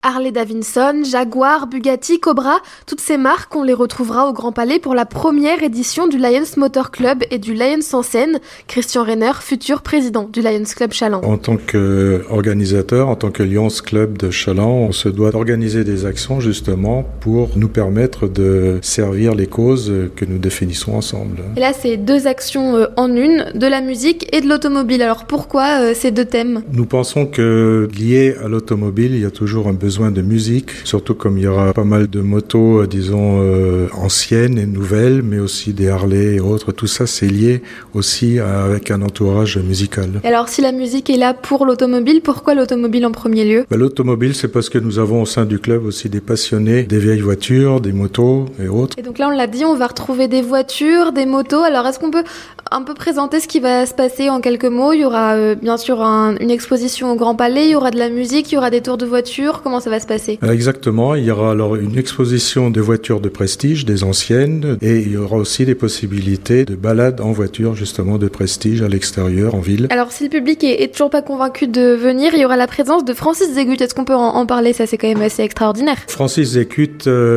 Harley-Davidson, Jaguar, Bugatti, Cobra, toutes ces marques, on les retrouvera au Grand Palais pour la première édition du Lions Motor Club et du Lions en scène. Christian Renner, futur président du Lions Club Challans. En tant qu'organisateur, en tant que Lions Club de Challans, on se doit d'organiser des actions justement pour nous permettre de servir les causes que nous définissons ensemble. Et là, c'est deux actions en une, de la musique et de l'automobile. Alors pourquoi ces deux thèmes ? Nous pensons que lié à l'automobile, il y a toujours un besoin de musique, surtout comme il y aura pas mal de motos, disons, anciennes et nouvelles, mais aussi des Harley et autres. Tout ça, c'est lié aussi avec un entourage musical. Et alors, si la musique est là pour l'automobile, pourquoi l'automobile en premier lieu ? L'automobile, c'est parce que nous avons au sein du club aussi des passionnés des vieilles voitures, des motos et autres. Et donc là, on l'a dit, on va retrouver des voitures, des motos. Alors, est-ce qu'on peut un peu présenter ce qui va se passer en quelques mots ? Il y aura bien sûr une exposition au Grand Palais, il y aura de la musique, il y aura des tours de voitures. Comment ça va se passer ? Exactement, il y aura alors une exposition de voitures de prestige, des anciennes, et il y aura aussi des possibilités de balades en voiture justement de prestige à l'extérieur, en ville. Alors si le public est toujours pas convaincu de venir, il y aura la présence de Francis Zégut. Est-ce qu'on peut en parler ? Ça, c'est quand même assez extraordinaire. Francis Zégut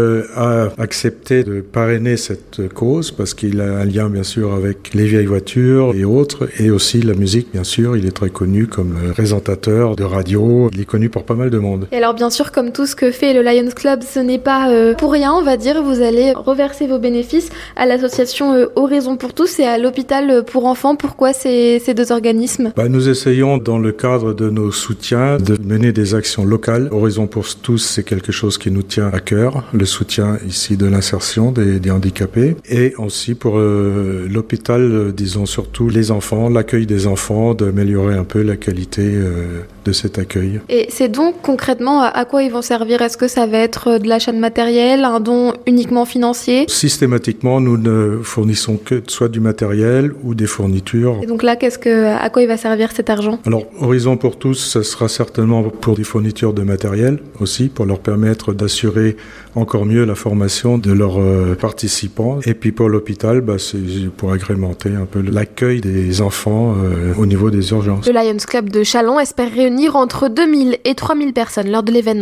a accepté de parrainer cette cause parce qu'il a un lien bien sûr avec les vieilles voitures et autres, et aussi la musique bien sûr. Il est très connu comme présentateur de radio, il est connu pour pas mal de monde. Et alors bien sûr, comme tout ce que fait le Lions Club, ce n'est pas pour rien, on va dire. Vous allez reverser vos bénéfices à l'association Horizon pour tous et à l'hôpital pour enfants. Pourquoi ces deux organismes ? Nous essayons, dans le cadre de nos soutiens, de mener des actions locales. Horizon pour tous, c'est quelque chose qui nous tient à cœur. Le soutien ici de l'insertion des handicapés. Et aussi pour l'hôpital, disons surtout les enfants, l'accueil des enfants, d'améliorer un peu la qualité de cet accueil. Et c'est donc concrètement à quoi ils vont servir ? Est-ce que ça va être de l'achat de matériel, un don uniquement financier ? Systématiquement, nous ne fournissons que soit du matériel ou des fournitures. Et donc là, à quoi il va servir cet argent ? Alors, Horizon pour tous, ça sera certainement pour des fournitures de matériel aussi, pour leur permettre d'assurer encore mieux la formation de leurs participants. Et puis pour l'hôpital, c'est pour agrémenter un peu l'accueil des enfants au niveau des urgences. Le Lions Club de Challans espère réunir entre 2000 et 3000 personnes lors de l'événement.